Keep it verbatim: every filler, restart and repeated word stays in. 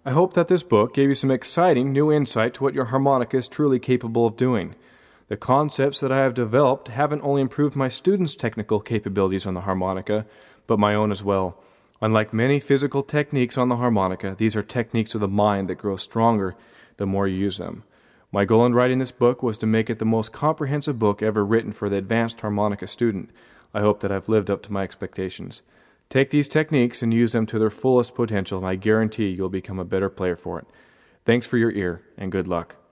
I hope that this book gave you some exciting new insight to what your harmonica is truly capable of doing. The concepts that I have developed haven't only improved my students' technical capabilities on the harmonica, but my own as well. Unlike many physical techniques on the harmonica, these are techniques of the mind that grow stronger the more you use them. My goal in writing this book was to make it the most comprehensive book ever written for the advanced harmonica student. I hope that I've lived up to my expectations. Take these techniques and use them to their fullest potential, and I guarantee you'll become a better player for it. Thanks for your ear, and good luck.